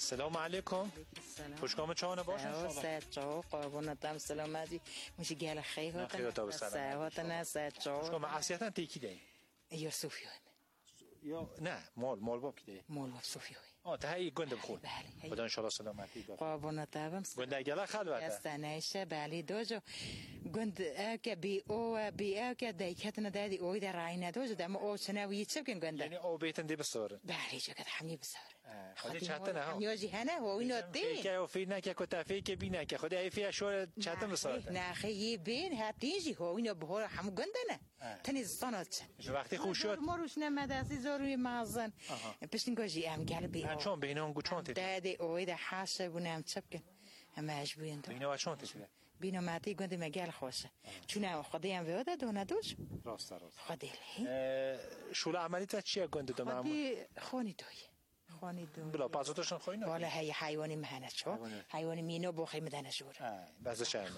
سلام علیکم. خوشگام چانه باشن سلام چاو قربونتم سلامتی میشه گل خیلی هات سلامت نه چاو خوشگام عصیتا تیکی دی یا صوفیان یا نه مال مال باب کی دی مال باب صوفیان آه تهی گند بخون خدا ان شاء الله سلامتی دار قربونتم گند گلا خلوته استنایشه بله دوجو گند اک بی او بی اک دایکتنا دادی اوی در عین دوجو دم او سنوی چه کن گند یعنی او بیتن دی بسوره بله جو کد همین بسوره خودی چهتن ها نیازی هنه هو اینو دی که او فینا که کتافی که بینا که خودی ای فی شور چهتن بسوره نه خیلی بین هاتیجی هو اینو بهور هم گند نه تنی زانات وقتی خوش شد ماروش نمداسی زاروی مازن پشتین گوجی ام گل بی چون بینون گو چون دادی اوی ده حاسه بونم چپکن هم عجبوین تو اینو چون تیشه بینو ماتی گند مگل خوشه چون خدای ام ودا دونه دوش راست راست خدای شول عملی تا چیه گند دو معمول خدای خونی دوی خونی دو بلا پازوتشون خوینه بالا هی حیوانی مهنه چو حیوانی مینو بخی مدنه جور بعضی شهر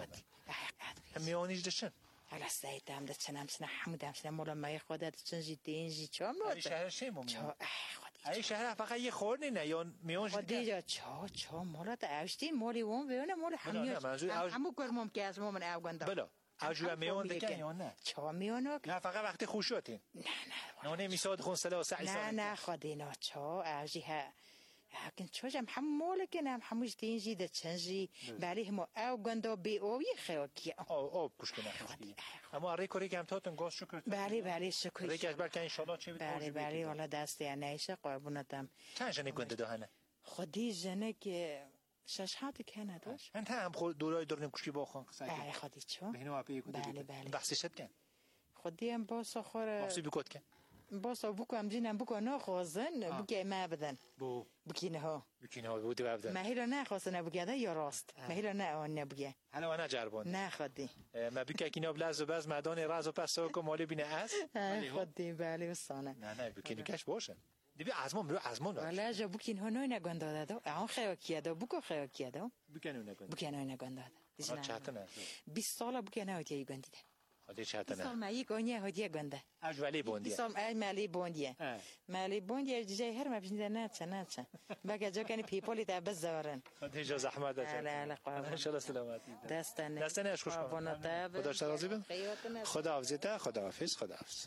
هم میونیش دشن حالا سایتام ده چنم سنا حمودم سنا مولا مای خودت چنجی دینجی چو مود شهر شی مو چو ای شهر فقط یه خورنی نه یا میونج خودی جا چو چو مولا تا اوشتین مولی اون بیونه مولا همیوش همو کرمم که از مومن او گنده بلا اوجو میون دکن یا نه چو میونو نه فقط وقتی خوش شدین نه نه نه نمیساد خون سلا سعی نه نه خودی نه چو اوجی ها لكن شوجم حمولك انا حموش تيجي ده تشنجي بالي هم او غندو بي او يخوكي او او بوشكنا اما ريكو ريك هم تاتن گوش شکر بالي بالي شکر ريك اجبر كان ان شاء الله چه بالي بالي والله دست انايشه قربونتم چند جنه گنده دهنه خودی جنه که شش هات کنه داش انت هم خود دورای دورنیم کشکی باخون قصه بالي خودی چو بهنو اپی گنده بالي بالي بحثی شد کن خودی هم باسا خور بحثی بکوت کن باسا بکو هم جینم بکو نخوازن بکی ما بدن بو بکینه ها بکینه ها بودی بدن مهیلا نخواستن بگیده یا راست مهیلا نه آن نبگه حالا انا جربون نه خودی ما بکه کینا بلز و بز مدان راز و پس کو مالی بینه اس خودی بالي وسانه نه نه بکینی کش باشه دیگه ازمون برو ازمون ولی جا بکین ها نوی نگنده داد آن خیلی کیه داد بکو خیلی کیه داد بکنه نگنده بکنه نگنده داد چهتا نه بیست سال بکنه هاتی گندیده هاتی چهتا نه سال مایی کنی هاتی گنده اجولی بوندیه سال ای مالی بوندیه مالی بوندیه جای هر مبشنده نه چه نه چه بگه جا کنی پیپولی تا بزارن هاتی جا زحمت داشت لا لا ان شاء الله سلامتی دستانه دستانه اش خوش خدا شرازی بن خدا حافظته خدا حافظ خدا حافظ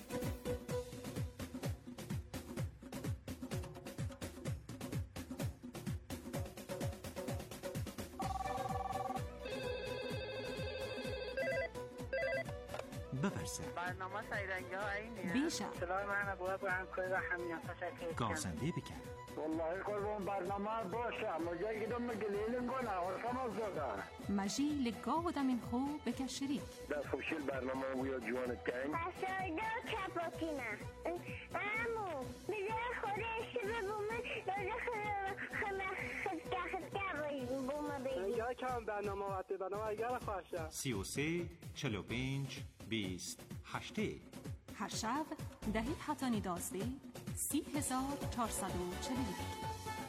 بفرسه برنامه سیرنگی ها اینیه بیشه صدای من باید با همکاری و همیان تشکر گازنده بکن والله قربان برنامه باشه مجا گدم مگلیلن گونه عرفم از داده مجی لگاه دمین خو بکن شریک در خوشیل برنامه ویا جوانت کن بسایده کپاکینه امو بیده خودش ببومه داده خمه خدکه خدکه بومه بیدی یا کم برنامه وقتی برنامه اگر خوشه سی و سه چل و پنج بیست هشته هر شب دهید حتانی دازده سی هزار چهارصد و چل و یک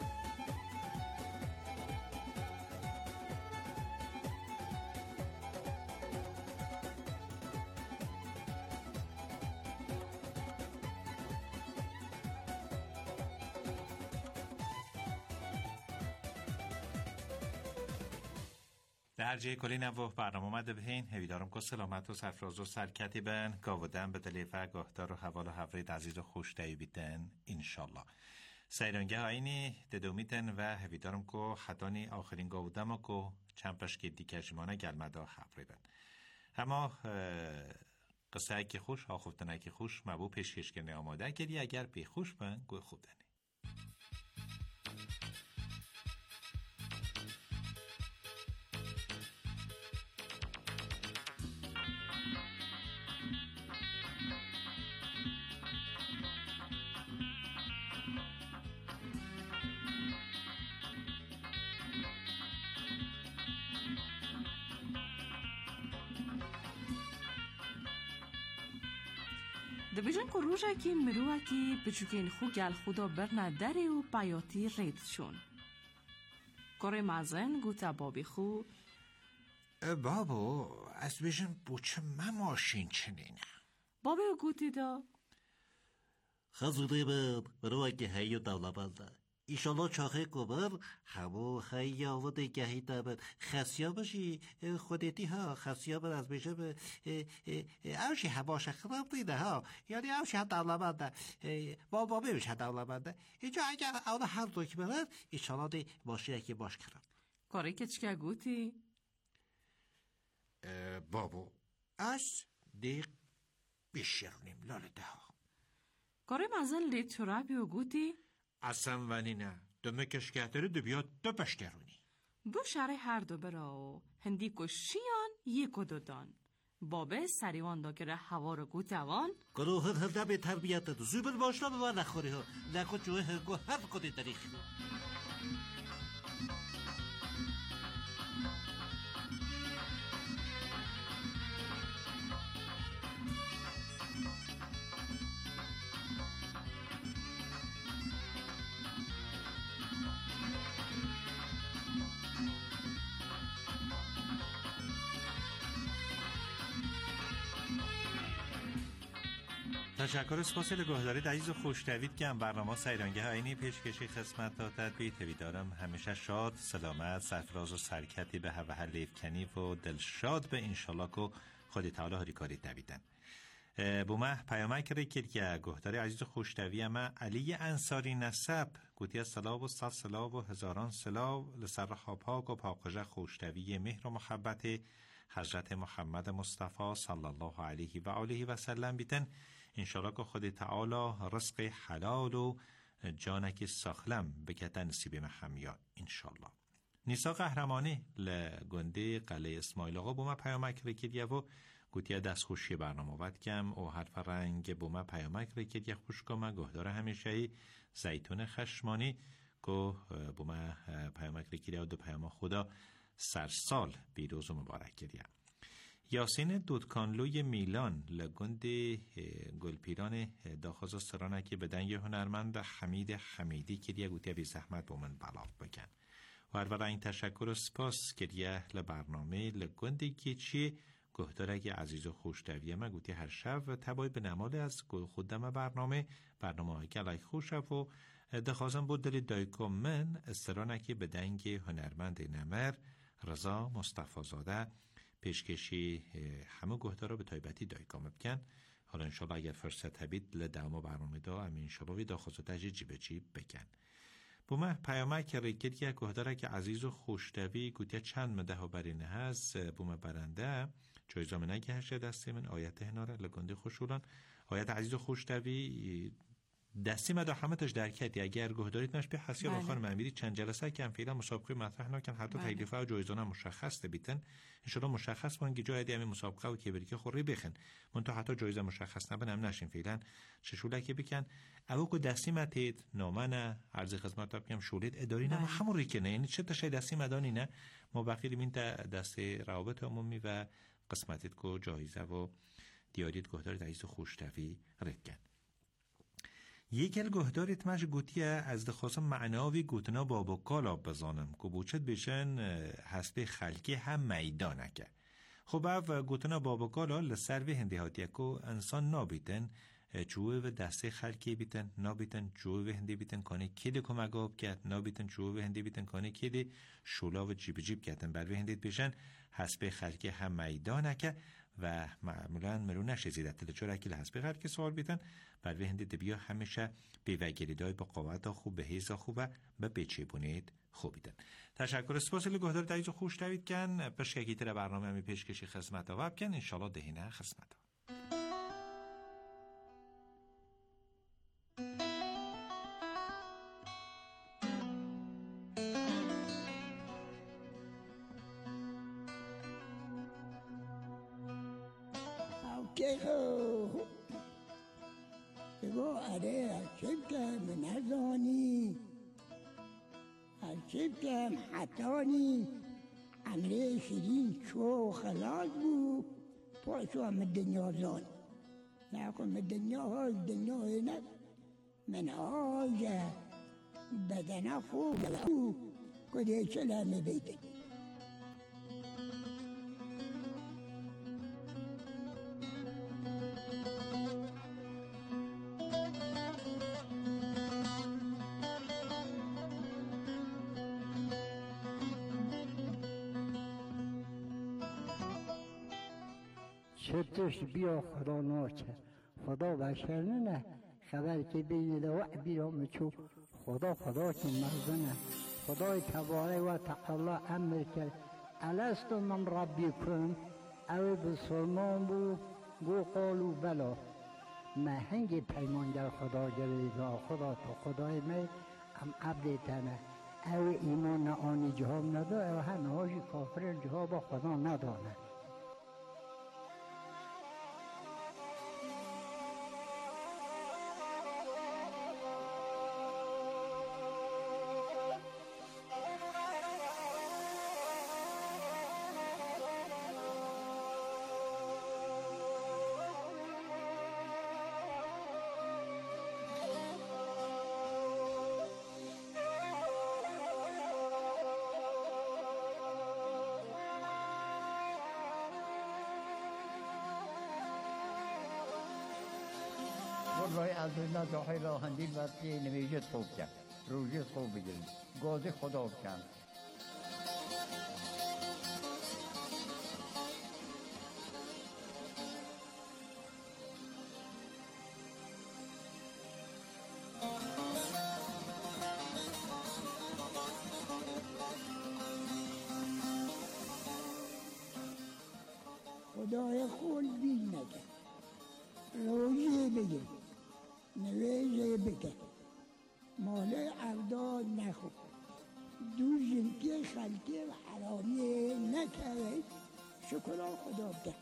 در جای کلی نوو برنامه اومده بهین هویدارم که سلامت و سرفراز و سرکتی بن گاودن به دلیفه گاهدار و حوال و حوید عزیز و خوش دهی بیتن انشالله سیرانگه هایینی ددومیتن و هویدارم که حتانی آخرین گاودم که چند که دیکشمانه گلمده حفری بن اما قصه های که خوش آخوفتن های که خوش مبو پیشکش کنه آماده کردی اگر پی خوش بن گوی خوب دنی دبیجن که روژه که مروه که بچوکین خو گل خدا برنه داری و بیاتی رید شون کار مزن گوتا بابی خو بابو از بیجن بوچه مماشین چنینه بابی و گوتی دا خزوده بر بروه که هیو دولا بلده ایشالا چاخه کبر همو خیلی آوده گهی دابد خسیا باشی خودتی ها خسیا بر از بشه به اوشی هباشه خراب دیده ها یعنی اوشی ها دولمنده بابا بمیشه دولمنده اینجا اگر اونا هر دو که برد ایشالا دی باشه یکی باش کرد کاری که چکه گوتی؟ بابا از دی بشیرونیم لاله ها کاری مزل لی ترابی و گوتی؟ اصلا ولی نه دمکش گهداره دو بیاد دو بشترونی دو شهر هر دو براو هندی کشیان یک و دودان بابه سریوان دا گره هوا رو گوتوان گروه هرده به تربیت دو زوبر باشنا به من نخوری ها نکو جوه هرگو هر کدی دریخ تشکر سپاس گهداری عزیز و خوشتوید که برنامه سیرانگه اینی پیشکشی خدمت دادد بی تویدارم همیشه شاد سلامت سرفراز و سرکتی به هوه لیفکنی و دلشاد به انشالله که خودی تعالی هری کاری دویدن بومه پیامک ریکر که گهداری عزیز و خوشتوی اما علی انصاری نسب گوتی سلام و صد سلام و هزاران سلام لسر خواباک و پاقجه خوشتوی مهر و محبت حضرت محمد مصطفی صلی الله علیه و آله و سلم بیتن انشالله که خود تعالی رزق حلال و جانک ساخلم بکتن نصیب محمیا انشالله نیسا قهرمانی لگنده قلعه اسماعیل آقا بوما پیامک رکیدیه و گوتیه دست خوشی برنامه ود کم و حرف رنگ بوما پیامک رکیدیه خوش کمه گهدار همیشه زیتون خشمانی که بوما پیامک رکیدیه و دو پیام خدا سرسال بیروز و مبارک کردیه یاسین دودکانلوی میلان لگند گلپیران داخوز سرانه که بدن یه هنرمند حمید حمیدی که دیگه گوتیه بی زحمت با من بلاغ بکن و هر این تشکر و سپاس که دیگه لبرنامه لگند گیچی گهدارگی عزیز و خوشتویه ما گوتی هر شب و تبای به نمال از خودم برنامه برنامه های که لایک خوش و دخوازم بود دلی دایکو من سرانه که بدنگ هنرمند نمر رضا مصطفی زاده پیشکشی همه گهدارا به تایبتی دایکام بکن حالا انشالله اگر فرصت هبید لدامو برنامه دا امی انشالله وی دا خواستاج جیب جیب بکن بومه پیامه که ریکت که گهدارا که عزیز و خوشتوی گوتیه چند مده ها برینه هست بومه برنده جایزامه نگه هشه دستی من آیت هناره لگنده خوشولان آیت عزیز و خوشتوی دستی مدا همتش درکتی اگر گهداریت مش به حسیا با خانم امیری چند جلسه که هم فعلا مسابقه مطرح نکن حتی تکلیف و جایزه مشخص بیتن ان شاء الله مشخص بان که جای دیگه مسابقه و کبری که خوری بخن من تو حتی جایزه مشخص نبنم نشین فعلا چشوله که بکن او کو دستی متید نامنه عرض خدمت بگم شولید اداری نه همون ریکنه یعنی چه تشه دستی مدانی نه ما بخیل این دست روابط عمومی و قسمتیت کو جایزه و دیاریت گهداریت عزیز خوشتوی رکن یکل گهداریت مش گوتیه از دخواستم معناوی گوتنا بابا کالا بزانم که بوچت بشن حسب خلکی هم میدانه که خب او گوتنا بابا کالا لسر و هندی هاتیه که انسان نابیتن چوه و دسته خلکی بیتن نابیتن چوه و هندی بیتن کنه کده کمگاب کرد نابیتن چوه و هندی بیتن کنه کده شولا و جیب جیب کردن بر و هندیت بشن حسب خلکی هم میدانه که و معمولا مرو نشه زیده تلچور اکیل هست بغیر که سوال بیتن بر به هنده دبیا همیشه بیوگریدای با قوت خوب به حیث خوب و به بچه بونید خوب بیتن تشکر سپاس لگهدار دایز خوش دوید کن بشکه تر برنامه همی پیشکشی خدمت ها کن انشالله دهینه خدمت ها بگو آره هرچیب که من هزانی هرچیب که حتانی امره شیرین چو خلاص بود پاسو هم دنیا زان نکن من دنیا های دنیا هنه من های بدن خوب کده سلام بیدن شرطش بیا خدا ناچه خدا بشر نه خبر که بین دو بیرا مچو خدا خدا که مردنه خدای تبارک و تعالی امر کرد الست من ربکم او بسلمان بو گو قالو بلا ما هنگی پیمان در خدا گریده خدا تو خدای می هم عبد تنه او ایمان آنی جهاب نداره و همه هاشی کافر جهاب خدا نداره. رای از الله داخل راه اندیل و پی نمیجت خوب کرد روزیت خوب بگیریم گازه خدا بکن خدای خود بیل نکن روزی بگیر نویزه بکن مال عبدال نخود دو زنکی خلقی و حرامی نکرد شکران خدا بکن.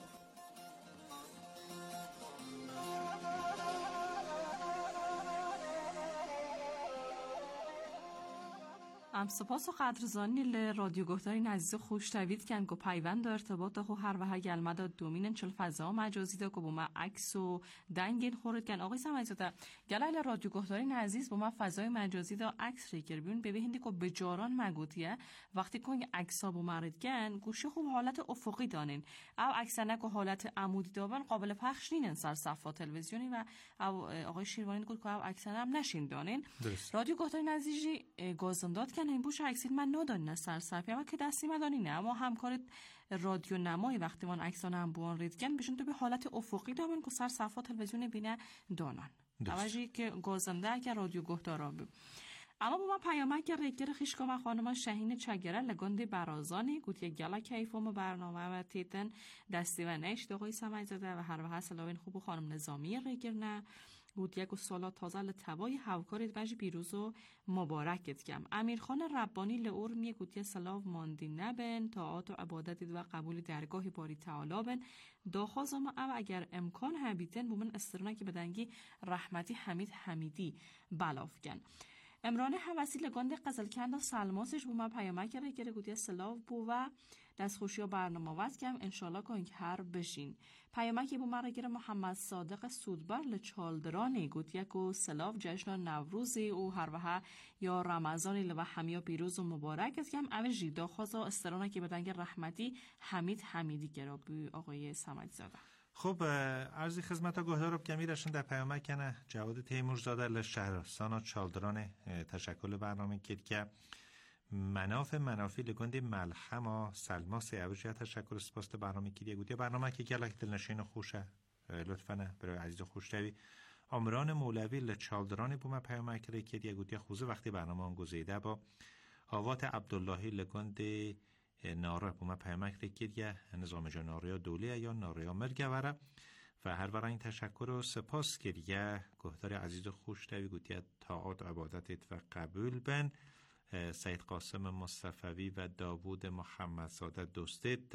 ام سپاس و قدرزانی ل رادیو گفتارین عزیز خوش تاوید کن گو پیوند و ارتباط خو هر و هر گلمه دومینن چل فضا مجازی دا که با ما عکس و دنگین خورد کن. آقای سمعیزاده گلال رادیو گفتارین عزیز با ما فضای مجازی دا عکس ریکر بیون ببینید که بجاران مگوتیه وقتی که عکس ها با مرد کن گوشه خوب حالت افقی دانین او عکسنه که حالت عمودی دابن قابل پخش نینن سر صفحات تلویزیونی و او آقای شیروانی گفت که او عکسنه هم نشین دانین. رادیو گفتارین عزیزی گازنداد کن این بوش عکسید من ندانین سر صفحه اما که دستی مدانینه اما همکار رادیو نمایی وقتی من عکسان هم بوان ریدگن بشن تو به حالت افقی دامن که سر صفحات تلویزیون بینه دانان اوجی که گازنده اگر رادیو گفتارا بیم. اما با ما پیامک که ریگر خیشکا خانمان شهین چگره لگنده برازانی گوت یک گلا کیفوم برنامه و تیتن دستی و نشت آقای سمعیزاده و هر وحه سلاوین خوب خانم نظامی ریگر نه بود یک سالا تازه لطبای هاوکارید بجی بیروز و مبارکت کم. امیرخان ربانی لعور میه گوتی سلاو ماندی نبن طاعات و عبادتید و قبول درگاه باری تعالی بن داخوازم او اگر امکان هبیتن بومن استرانه که بدنگی رحمتی حمید حمیدی بلاف کن. امران حوثی لگانده قزلکند و سلماسش بومن پیامک را گره گوتی سلاو بو و دست خوشی و برنامه وست کم انشالله که اینک هر بشین. پیامکی بومن را گره محمد صادق سودبر لچالدرانی گوتی که سلاو جشن نوروزی او هر وحه یا رمضانی لبه همیا پیروز و مبارک است کم اوه جیدا خوزا استرانه که بدنگ رحمتی حمید حمیدی گره بی آقای سمعیزاده. خب عرضی خدمت گهدار کمی رشن در پیامک کنه جواد تیمورزاده لشهرستان چالدران تشکل برنامه کرد که مناف منافی لگند ملحما سلماس اوجه تشکر سپاست برنامه کردی گوتی برنامه که گلک دلنشین خوشه لطفا نه برای عزیز خوشتوی عمران مولوی لچالدران بوم پیامک کردی گوتی خوزه وقتی برنامه آن گزیده با آوات عبداللهی لگند ناره بومه پیامک رکید نظام جا ناره دوله یا ناره مرگوره و هر ورای تشکر و سپاس کریه گهدار عزیز خوش تاوی گوتید طاعات عبادتت و قبول بن سید قاسم مصطفی و داوود محمدزاده دوستت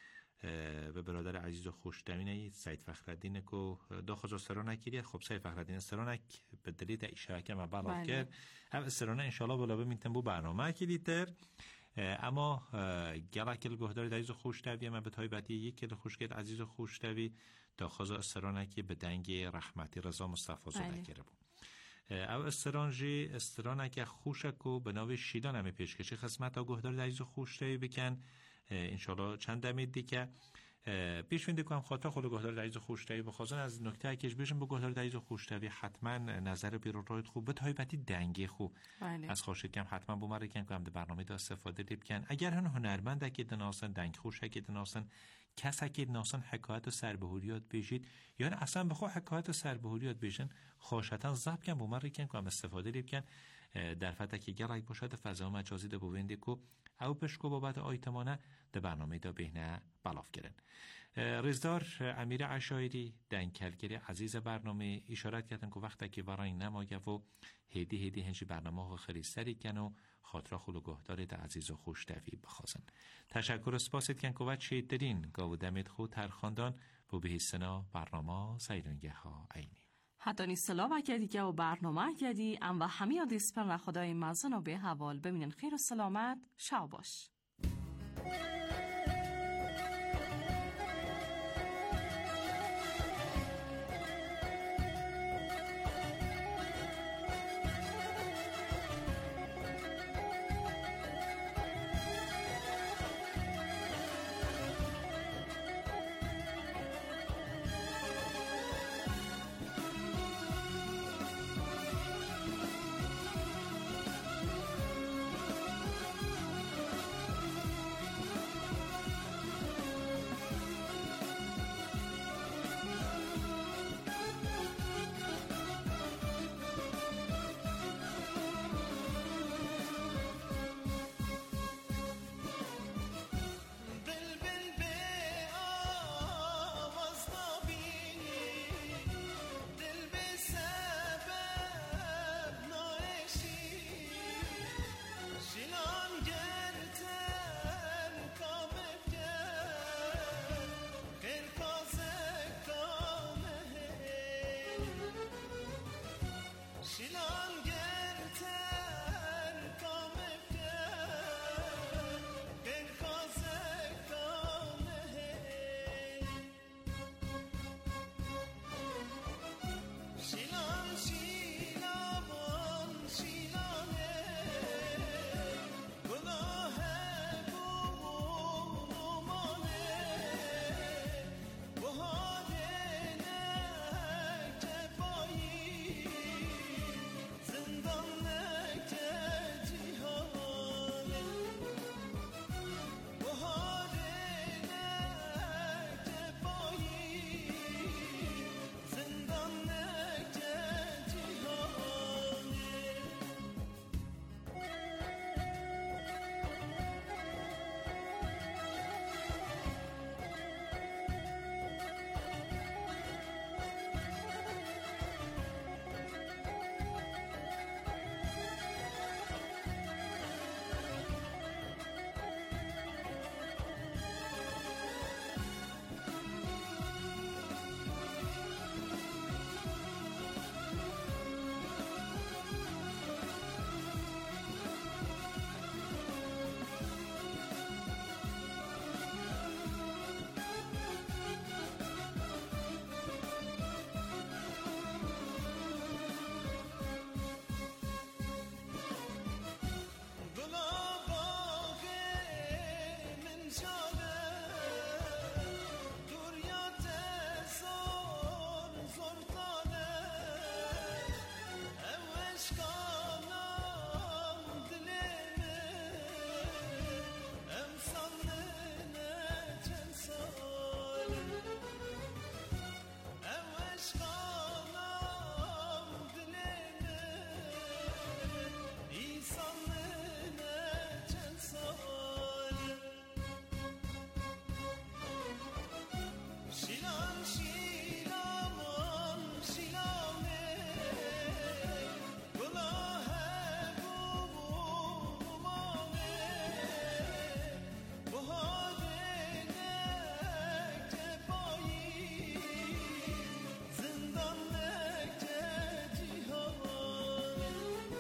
و برادر عزیز خوش تاوینه سید فخرالدین کو دو خدا سرانه کریه. خب سید فخرالدین سرانه به دلیل اشتراک ما بالا کرد هم سرانه انشالله بالا بمینتن بو برنامه کلیتر اما گلکل گهدار عزیز خوشتوی من به تایبتی یک کل خوشگل عزیز خوشتوی تا خدا استرانه که به دنگ رحمتی رضا مصطفی زاده کرده بود او استرانجی استرانه که خوشکو به ناوی شیدان همی پیشکشی خدمت تا گهدار عزیز خوشتوی بکن انشالله چند دمید دیگه پیش وینده کنم خاطر خود گهدار عزیز خوشتوی بخوازن از نکته کش بیشم به گهدار عزیز خوشتوی حتما نظر بیرون رایت خوب به تایبتی دنگی خوب بله. از خوشت کم حتما بومره کن که هم ده برنامه دا استفاده دیب کن اگر هن هنرمند که دناسن دنگ خوش که دناسن کس که ناسان حکایت و سربهوریات بیشید یعنی اصلا بخوا حکایت و سربهوریات بیشن خوشتن زب کن بومر ریکن که هم استفاده لیب کن در فتا که گلک باشد فضا مجازی ده بوینده که او پشکو بابت آیتمانه ده برنامه دا بهنه بلاف کرن. رزدار امیر عشایری دنکلگری عزیز برنامه اشارت کردن که وقتی که برای نماگه و هیدی هیدی هنچی برنامه ها خیلی سری کن و خاطره خلو گهدار ده عزیز و خوش دوی بخوازن. تشکر و سپاسید کن که وقت شید دارین گاو دمید خود ترخاندان بو به سنا برنامه سیرنگه ها اینی. حتی نیستلا وکدی که و برنامه کدی ام و همه دیسپر خدای مزن و به حوال ببینن خیر و سلامت شاو باش.